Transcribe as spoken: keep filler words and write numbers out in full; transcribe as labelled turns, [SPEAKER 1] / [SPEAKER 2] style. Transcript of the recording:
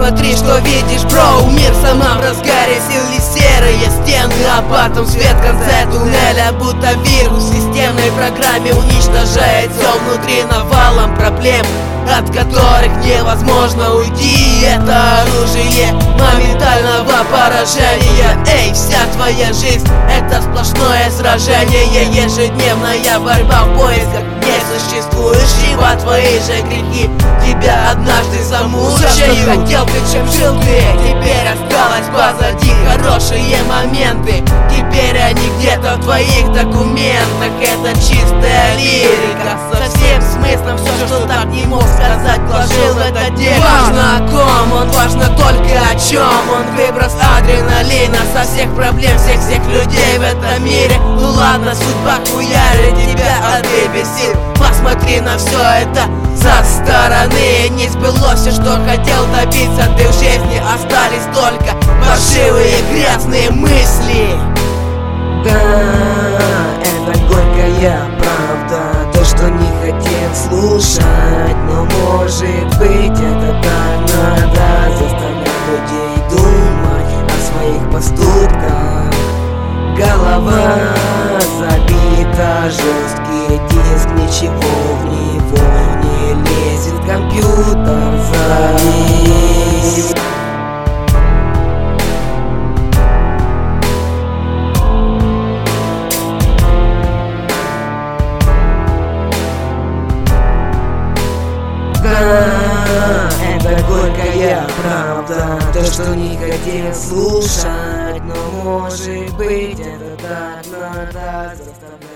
[SPEAKER 1] Посмотри, что видишь, бро. Мир в самом разгаре сил, лишь серые стены, а потом свет в конце туннеля. Будто вирус в системной программе уничтожает все внутри навалом проблем, от которых невозможно уйти. Это оружие моментального поражения. Эй, вся твоя жизнь — это сплошное сражение. Ежедневная борьба в поисках несуществующего. Твои же грехи тебя однажды замучают. Все, что хотел ты, чем жил ты, теперь осталось позади. Хорошие моменты, теперь они где-то в твоих документах. Это чистая лирика, со всем смыслом. Все, что так не мог сказать, вложил в это дело. Важно о ком он, важно только о чем он. Выброс адреналина со всех проблем, всех-всех людей в этом мире. Ну ладно, судьба хуярит тебя от бибиси. Посмотри на все это со стороны. Не сбылось все, что хотел добиться ты в жизни. Остались только фальшивые грязные мысли.
[SPEAKER 2] Да, это горькая правда, то, что не хотел слушать. Но может быть это так надо, заставлять людей думать о своих поступках. Голова забита, жесткий диск, ничего в него не лезет, компьютер завис. Да, это горькая правда, то, что не хотел слушать. Но может быть это так надо, заставлять